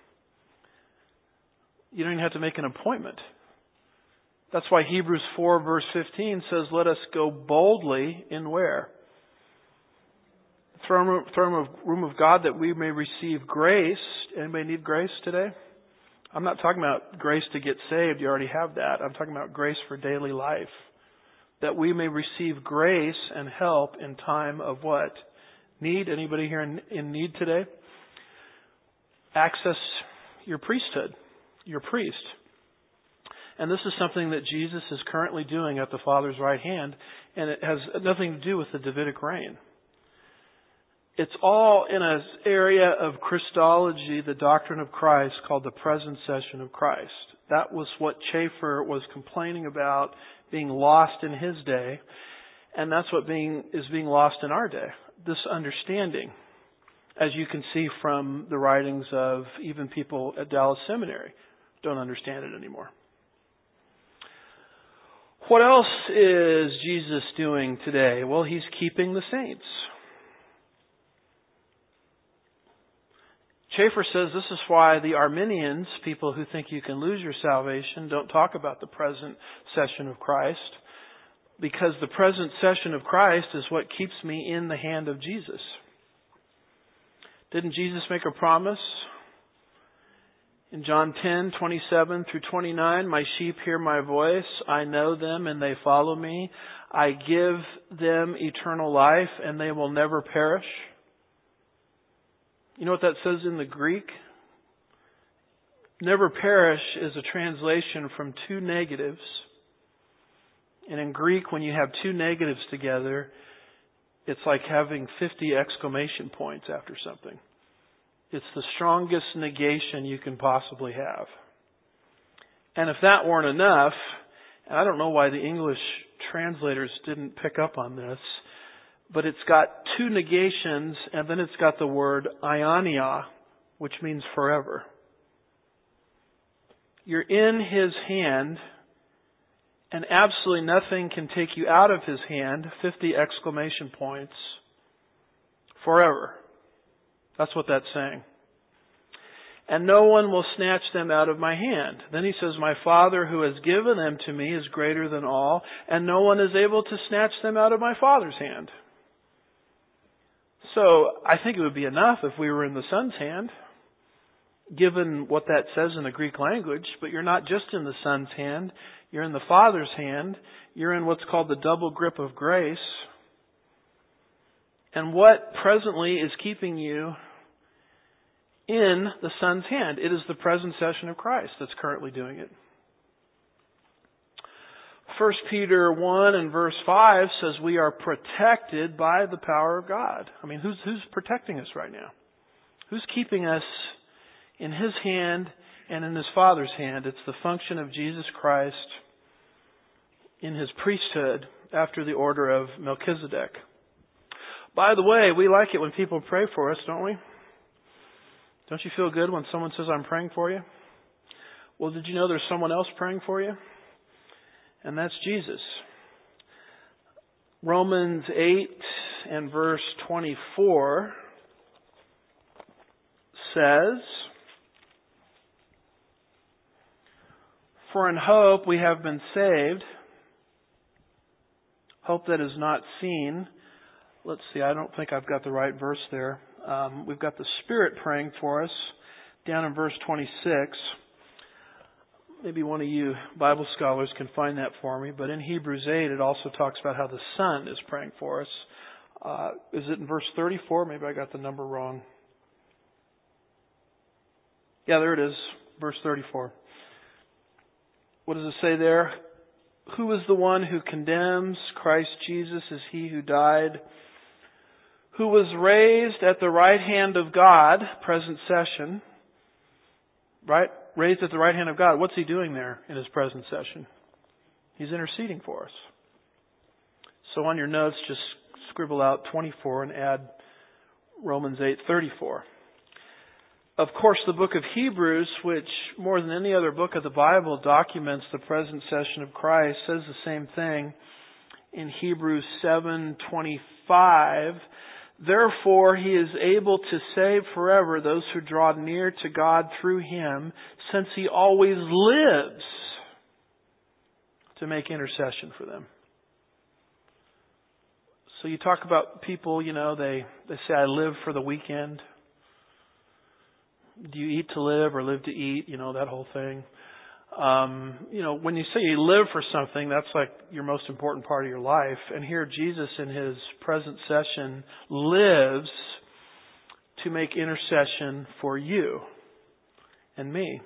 [SPEAKER 2] You don't even have to make an appointment. That's why Hebrews four verse fifteen says, let us go boldly in where? Throne room, throne room, room of God that we may receive grace. Anybody need grace today? I'm not talking about grace to get saved. You already have that. I'm talking about grace for daily life. That we may receive grace and help in time of what? Need? Anybody here in, in need today? Access your priesthood, your priest. And this is something that Jesus is currently doing at the Father's right hand, and it has nothing to do with the Davidic reign. It's all in an area of Christology, the doctrine of Christ, called the present session of Christ. That was what Schaeffer was complaining about being lost in his day, and that's what being is being lost in our day. This understanding, as you can see from the writings of even people at Dallas Seminary, don't understand it anymore. What else is Jesus doing today? Well, he's keeping the saints. Schaeffer says this is why the Arminians, people who think you can lose your salvation, don't talk about the present session of Christ, because the present session of Christ is what keeps me in the hand of Jesus. Didn't Jesus make a promise? In John ten, twenty-seven through twenty-nine, my sheep hear my voice, I know them and they follow me. I give them eternal life and they will never perish. You know what that says in the Greek? Never perish is a translation from two negatives. And in Greek, when you have two negatives together, it's like having fifty exclamation points after something. It's the strongest negation you can possibly have. And if that weren't enough, and I don't know why the English translators didn't pick up on this, but it's got two negations, and then it's got the word aiania, which means forever. You're in His hand, and absolutely nothing can take you out of His hand, fifty exclamation points, forever. That's what that's saying. And no one will snatch them out of my hand. Then He says, my Father who has given them to me is greater than all, and no one is able to snatch them out of my Father's hand. So I think it would be enough if we were in the Son's hand, given what that says in the Greek language. But you're not just in the Son's hand. You're in the Father's hand. You're in what's called the double grip of grace. And what presently is keeping you in the Son's hand? It is the present session of Christ that's currently doing it. First Peter one and verse five says we are protected by the power of God. I mean, who's, who's protecting us right now? Who's keeping us in His hand and in His Father's hand? It's the function of Jesus Christ in His priesthood after the order of Melchizedek. By the way, we like it when people pray for us, don't we? Don't you feel good when someone says, I'm praying for you? Well, did you know there's someone else praying for you? And that's Jesus. Romans eight and verse twenty-four says, for in hope we have been saved, hope that is not seen. Let's see, I don't think I've got the right verse there. Um, we've got the Spirit praying for us down in verse twenty-six. Maybe one of you Bible scholars can find that for me. But in Hebrews eight, it also talks about how the Son is praying for us. Uh, is it in verse thirty-four? Maybe I got the number wrong. Yeah, there it is. Verse thirty-four. What does it say there? Who is the one who condemns? Christ Jesus is he who died, who was raised at the right hand of God, present session, right? Raised at the right hand of God. What's he doing there in his present session? He's interceding for us. So on your notes, just scribble out twenty-four and add Romans eight thirty-four. Of course, the book of Hebrews, which more than any other book of the Bible documents the present session of Christ, says the same thing in Hebrews seven twenty-five. Therefore, he is able to save forever those who draw near to God through him, since he always lives to make intercession for them. So you talk about people, you know, they, they say, I live for the weekend. Do you eat to live or live to eat? You know, that whole thing. Um, you know, when you say you live for something, that's like your most important part of your life. And here Jesus in his present session lives to make intercession for you and me.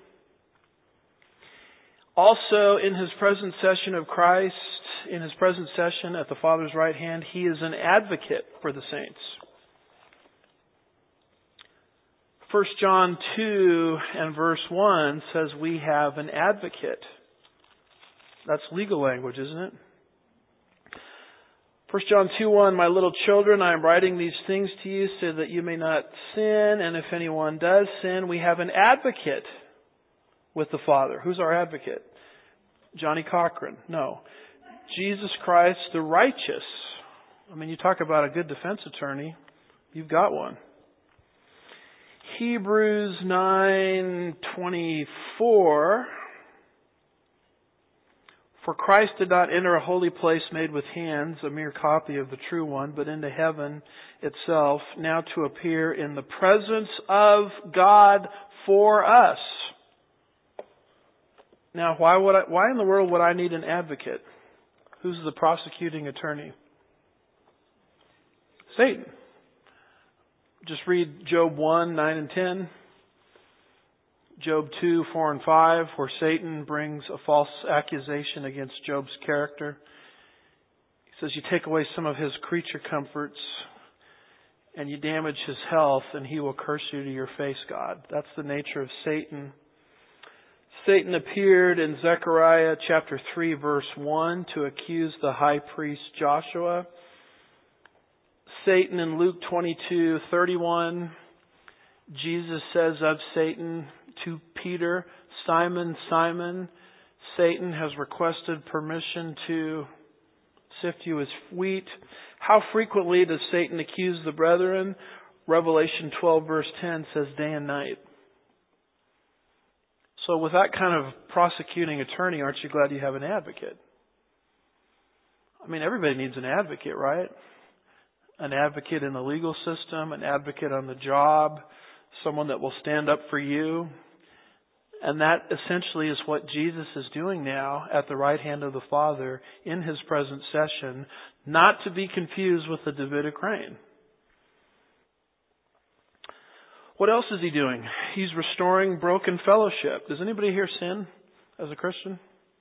[SPEAKER 2] Also, in his present session of Christ, in his present session at the Father's right hand, he is an advocate for the saints. First John two and verse one says we have an advocate. That's legal language, isn't it? First John two one, my little children, I am writing these things to you so that you may not sin, and if anyone does sin, we have an advocate with the Father. Who's our advocate? Johnny Cochran? No. Jesus Christ the righteous. I mean, you talk about a good defense attorney. You've got one. Hebrews nine twenty-four. For Christ did not enter a holy place made with hands, a mere copy of the true one, but into heaven itself, now to appear in the presence of God for us. Now, why would I, why in the world would I need an advocate? Who's the prosecuting attorney? Satan. Just read Job one, nine and ten. Job two, four and five, where Satan brings a false accusation against Job's character. He says you take away some of his creature comforts and you damage his health and he will curse you to your face, God. That's the nature of Satan. Satan appeared in Zechariah chapter three, verse one to accuse the high priest Joshua. Satan in Luke twenty-two thirty-one, Jesus says of Satan to Peter, Simon, Simon, Satan has requested permission to sift you as wheat. How frequently does Satan accuse the brethren? Revelation twelve verse ten says day and night. So with that kind of prosecuting attorney, aren't you glad you have an advocate? I mean, everybody needs an advocate, right? An advocate in the legal system, an advocate on the job, someone that will stand up for you. And that essentially is what Jesus is doing now at the right hand of the Father in his present session, not to be confused with the Davidic reign. What else is he doing? He's restoring broken fellowship. Does anybody here sin as a Christian?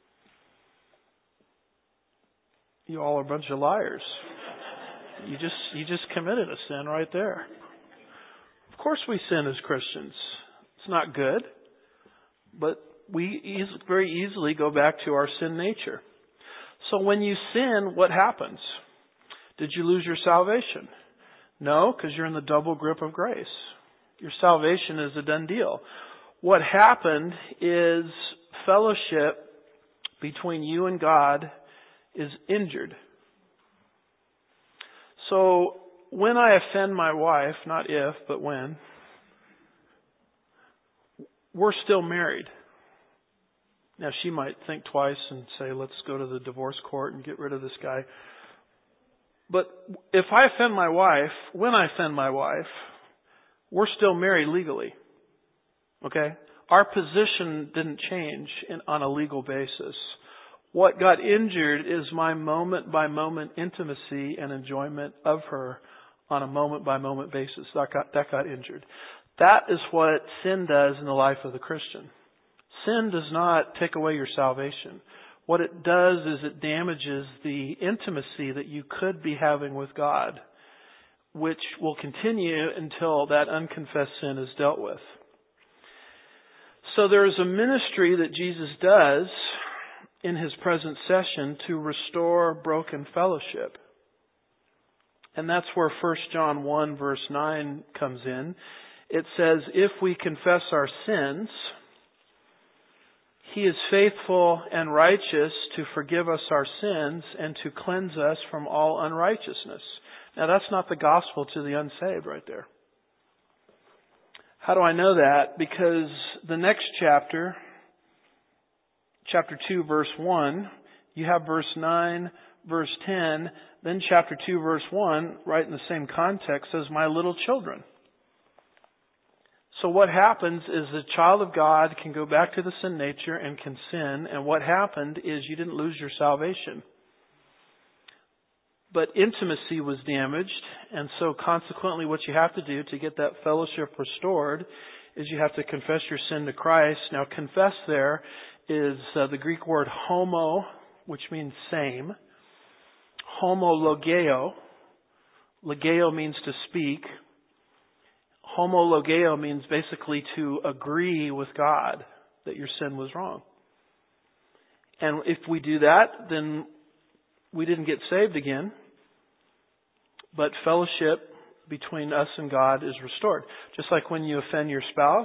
[SPEAKER 2] You all are a bunch of liars. You just you just committed a sin right there. Of course we sin as Christians. It's not good. But we easily, very easily go back to our sin nature. So when you sin, what happens? Did you lose your salvation? No, because you're in the double grip of grace. Your salvation is a done deal. What happened is fellowship between you and God is injured. So when I offend my wife, not if, but when, we're still married. Now she might think twice and say, let's go to the divorce court and get rid of this guy. But if I offend my wife, when I offend my wife, we're still married legally. Okay? Our position didn't change in, on a legal basis. What got injured is my moment by moment intimacy and enjoyment of her on a moment by moment basis. That got, that got injured. That is what sin does in the life of the Christian. Sin does not take away your salvation. What it does is it damages the intimacy that you could be having with God, which will continue until that unconfessed sin is dealt with. So there is a ministry that Jesus does in His present session to restore broken fellowship. And that's where First John one verse nine comes in. It says, if we confess our sins, He is faithful and righteous to forgive us our sins and to cleanse us from all unrighteousness. Now that's not the gospel to the unsaved right there. How do I know that? Because the next chapter, chapter two, verse one, you have verse nine, verse ten, then chapter two, verse one, right in the same context, says, my little children. So what happens is the child of God can go back to the sin nature and can sin, and what happened is you didn't lose your salvation. But intimacy was damaged, and so consequently what you have to do to get that fellowship restored is you have to confess your sin to Christ. Now confess there is uh, the Greek word homo, which means same. Homologeo. Logeo means to speak. Homologeo means basically to agree with God that your sin was wrong. And if we do that, then we didn't get saved again. But fellowship between us and God is restored. Just like when you offend your spouse,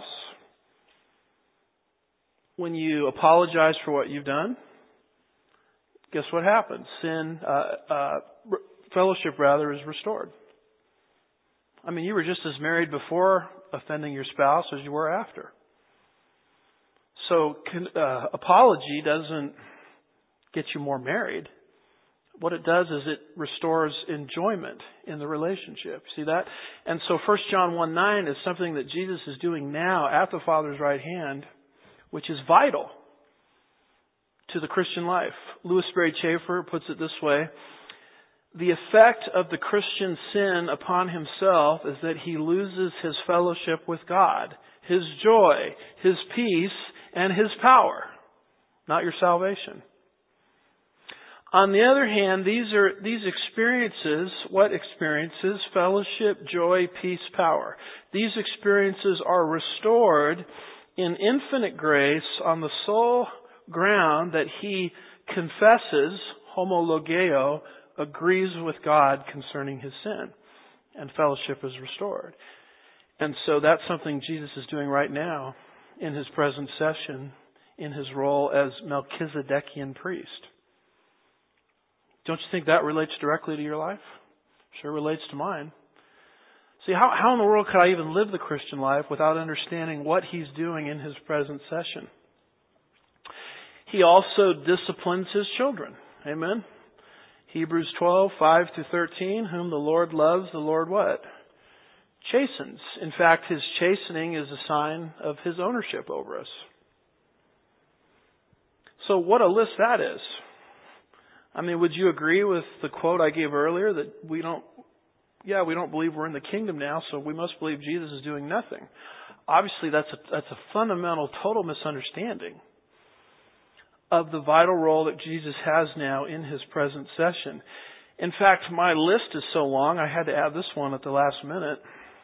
[SPEAKER 2] when you apologize for what you've done, guess what happens? Sin, uh, uh, fellowship rather, is restored. I mean, you were just as married before offending your spouse as you were after. So uh, apology doesn't get you more married. What it does is it restores enjoyment in the relationship. See that? And so First John one nine is something that Jesus is doing now at the Father's right hand, which is vital to the Christian life. Louis Sperry Chafer puts it this way: the effect of the Christian sin upon himself is that he loses his fellowship with God, his joy, his peace, and his power, not your salvation. On the other hand, these are these experiences, what experiences? Fellowship, joy, peace, power. These experiences are restored in infinite grace on the sole ground that he confesses, homologeo, agrees with God concerning his sin, and fellowship is restored. And so that's something Jesus is doing right now in his present session, in his role as Melchizedekian priest. Don't you think that relates directly to your life? Sure relates to mine. See, how, how in the world could I even live the Christian life without understanding what he's doing in his present session? He also disciplines his children. Amen? Hebrews twelve, five through thirteen, whom the Lord loves, the Lord what? Chastens. In fact, his chastening is a sign of his ownership over us. So what a list that is. I mean, would you agree with the quote I gave earlier that we don't, yeah, we don't believe we're in the kingdom now, so we must believe Jesus is doing nothing. Obviously, that's a, that's a fundamental, total misunderstanding of the vital role that Jesus has now in his present session. In fact, my list is so long, I had to add this one at the last minute.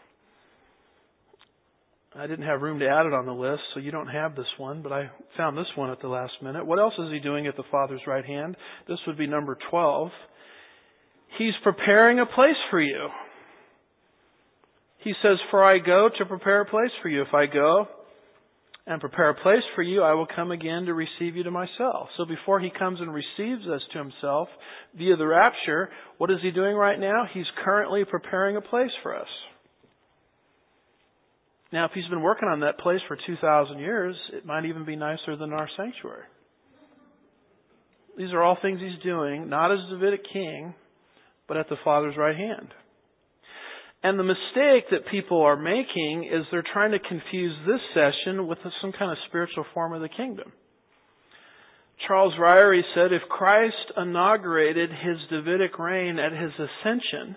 [SPEAKER 2] I didn't have room to add it on the list, so you don't have this one, but I found this one at the last minute. What else is he doing at the Father's right hand? This would be number twelve. He's preparing a place for you. He says, "For I go to prepare a place for you. If I go and prepare a place for you, I will come again to receive you to myself." So before He comes and receives us to Himself via the rapture, what is He doing right now? He's currently preparing a place for us. Now, if He's been working on that place for two thousand years, it might even be nicer than our sanctuary. These are all things He's doing, not as Davidic king, but at the Father's right hand. And the mistake that people are making is they're trying to confuse this session with some kind of spiritual form of the kingdom. Charles Ryrie said, if Christ inaugurated His Davidic reign at His ascension,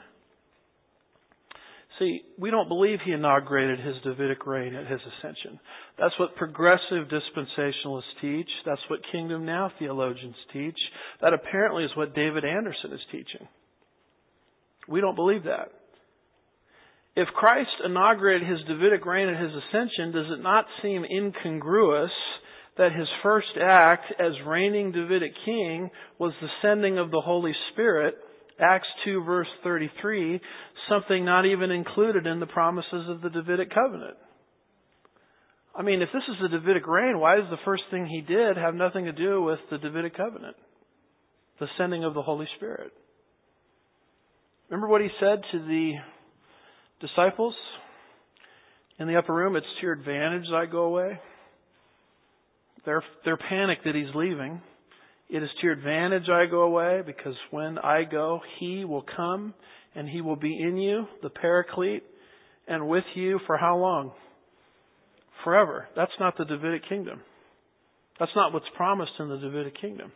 [SPEAKER 2] see, we don't believe He inaugurated His Davidic reign at His ascension. That's what progressive dispensationalists teach. That's what Kingdom Now theologians teach. That apparently is what David Anderson is teaching. We don't believe that. If Christ inaugurated His Davidic reign at His ascension, does it not seem incongruous that His first act as reigning Davidic king was the sending of the Holy Spirit, Acts two verse thirty-three, something not even included in the promises of the Davidic covenant? I mean, if this is the Davidic reign, why does the first thing He did have nothing to do with the Davidic covenant? The sending of the Holy Spirit. Remember what He said to the disciples in the upper room? It's to your advantage I go away. They're, they're panicked that He's leaving. It is to your advantage I go away, because when I go, He will come and He will be in you, the Paraclete, and with you for how long? Forever. That's not the Davidic kingdom. That's not what's promised in the Davidic kingdom.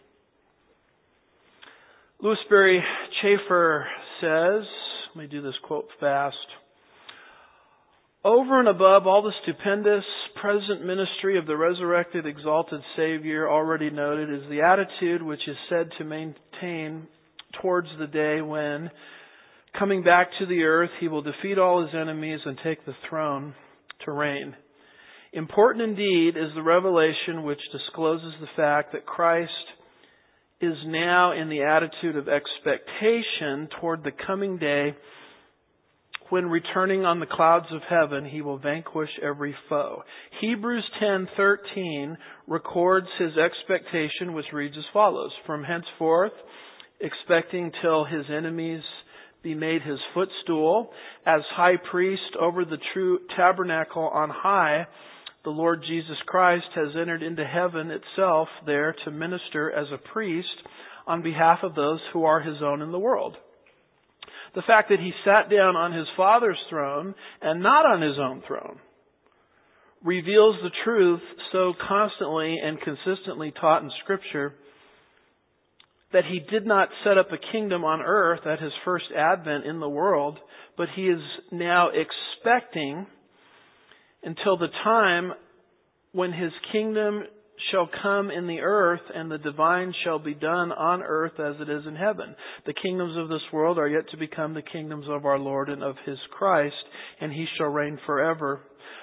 [SPEAKER 2] Louis Berry Chafer says, let me do this quote fast, "Over and above all the stupendous present ministry of the resurrected, exalted Savior already noted is the attitude which is said to maintain towards the day when, coming back to the earth, He will defeat all His enemies and take the throne to reign. Important indeed is the revelation which discloses the fact that Christ is now in the attitude of expectation toward the coming day when, returning on the clouds of heaven, He will vanquish every foe." Hebrews ten thirteen records His expectation, which reads as follows: "From henceforth, expecting till His enemies be made His footstool, as high priest over the true tabernacle on high, the Lord Jesus Christ has entered into heaven itself there to minister as a priest on behalf of those who are His own in the world." The fact that He sat down on His Father's throne and not on His own throne reveals the truth so constantly and consistently taught in Scripture that He did not set up a kingdom on earth at His first advent in the world, but He is now expecting until the time when His kingdom shall come in the earth, and the divine shall be done on earth as it is in heaven. The kingdoms of this world are yet to become the kingdoms of our Lord and of His Christ, and He shall reign forever.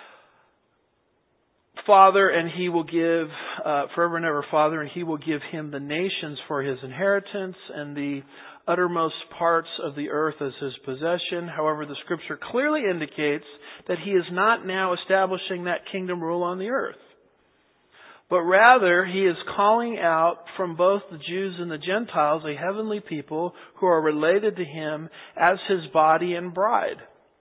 [SPEAKER 2] Father, and He will give, uh, forever and ever, Father, and He will give Him the nations for His inheritance, and the uttermost parts of the earth as His possession. However, the Scripture clearly indicates that He is not now establishing that kingdom rule on the earth, but rather He is calling out from both the Jews and the Gentiles a heavenly people who are related to Him as His body and bride.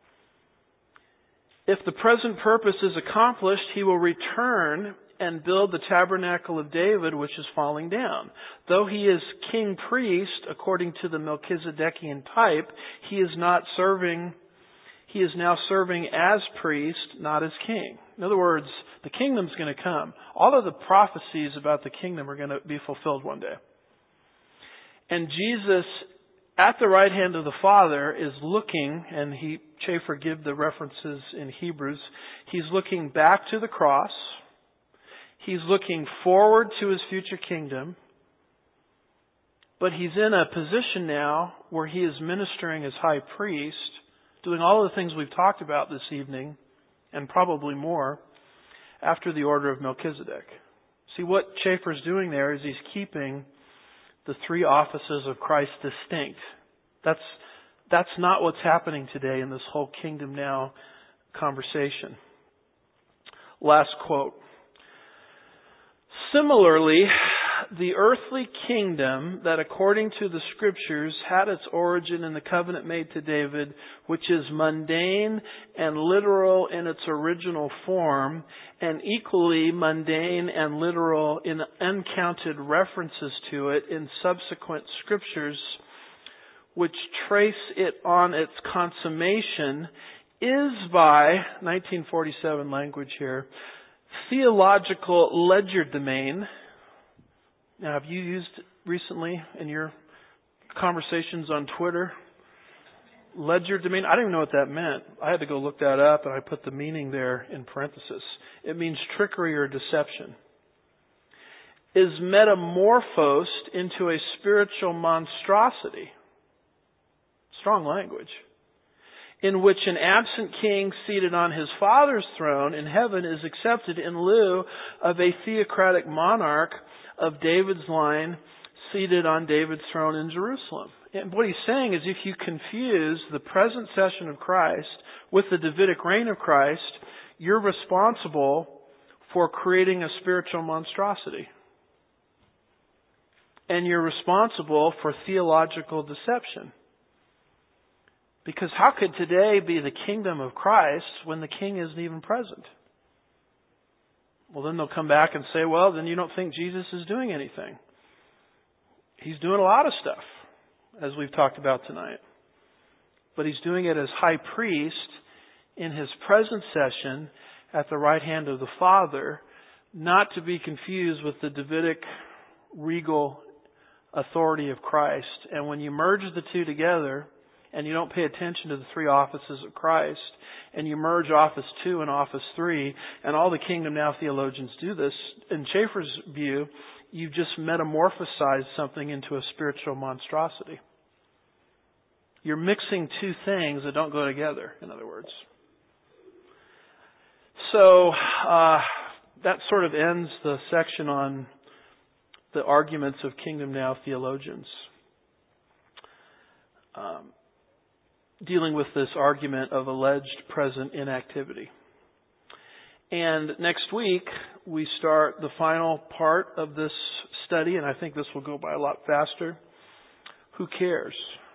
[SPEAKER 2] If the present purpose is accomplished, He will return and build the tabernacle of David, which is falling down. Though He is king priest, according to the Melchizedekian type, He is not serving, He is now serving as priest, not as king. In other words, the kingdom's going to come. All of the prophecies about the kingdom are going to be fulfilled one day. And Jesus, at the right hand of the Father, is looking, and he, Chafer give the references in Hebrews, He's looking back to the cross. He's looking forward to His future kingdom. But He's in a position now where He is ministering as high priest, doing all of the things we've talked about this evening, and probably more, after the order of Melchizedek. See, what Chafer's doing there is he's keeping the three offices of Christ distinct. That's, that's not what's happening today in this whole Kingdom Now conversation. Last quote. Similarly, the earthly kingdom that according to the Scriptures had its origin in the covenant made to David, which is mundane and literal in its original form, and equally mundane and literal in uncounted references to it in subsequent Scriptures, which trace it on its consummation, is by, nineteen forty-seven language here, theological legerdemain. Now, have you used recently in your conversations on Twitter legerdemain? I didn't even know what that meant. I had to go look that up, and I put the meaning there in parenthesis. It means trickery or deception. Is metamorphosed into a spiritual monstrosity. Strong language. In which an absent king seated on his father's throne in heaven is accepted in lieu of a theocratic monarch of David's line seated on David's throne in Jerusalem. And what he's saying is if you confuse the present session of Christ with the Davidic reign of Christ, you're responsible for creating a spiritual monstrosity. And you're responsible for theological deception. Because how could today be the kingdom of Christ when the king isn't even present? Well, then they'll come back and say, well, then you don't think Jesus is doing anything. He's doing a lot of stuff, as we've talked about tonight. But He's doing it as high priest in His present session at the right hand of the Father, not to be confused with the Davidic regal authority of Christ. And when you merge the two together, and you don't pay attention to the three offices of Christ, and you merge office two and office three, and all the Kingdom Now theologians do this, in Schaeffer's view, you've just metamorphosized something into a spiritual monstrosity. You're mixing two things that don't go together, in other words. So, uh, that sort of ends the section on the arguments of Kingdom Now theologians. Um, dealing with this argument of alleged present inactivity. And next week, we start the final part of this study, and I think this will go by a lot faster. Who cares?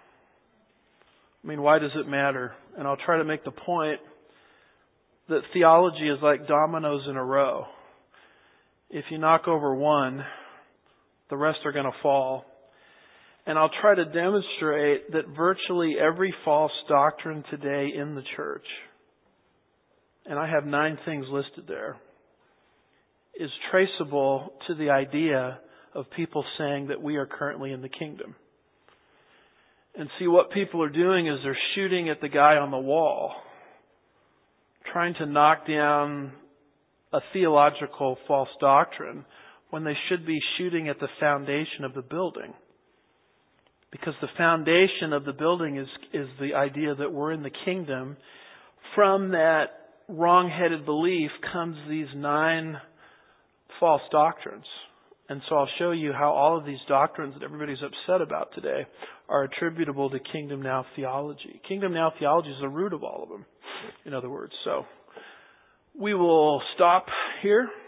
[SPEAKER 2] I mean, why does it matter? And I'll try to make the point that theology is like dominoes in a row. If you knock over one, the rest are going to fall. And I'll try to demonstrate that virtually every false doctrine today in the church, and I have nine things listed there, is traceable to the idea of people saying that we are currently in the kingdom. And see, what people are doing is they're shooting at the guy on the wall, trying to knock down a theological false doctrine when they should be shooting at the foundation of the building. Because the foundation of the building is is the idea that we're in the kingdom. From that wrong-headed belief comes these nine false doctrines. And so I'll show you how all of these doctrines that everybody's upset about today are attributable to Kingdom Now theology. Kingdom Now theology is the root of all of them, in other words. So we will stop here.